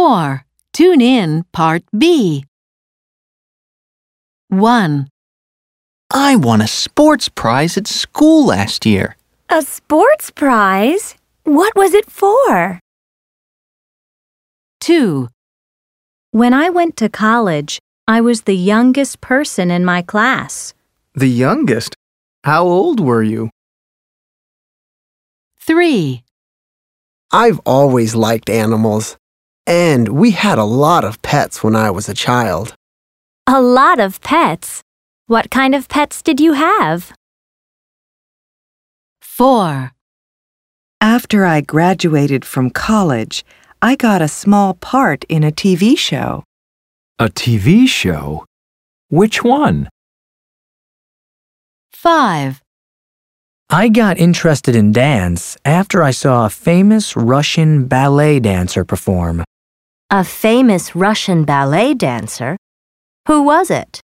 4. Tune in Part B. 1. I won a sports prize at school last year. A sports prize? What was it for? 2. When I went to college, I was the youngest person in my class. The youngest? How old were you? 3. I've always liked animals, and we had a lot of pets when I was a child. A lot of pets? What kind of pets did you have? 4. After I graduated from college, I got a small part in a TV show. A TV show? Which one? 5. I got interested in dance after I saw a famous Russian ballet dancer perform. A famous Russian ballet dancer? Who was it?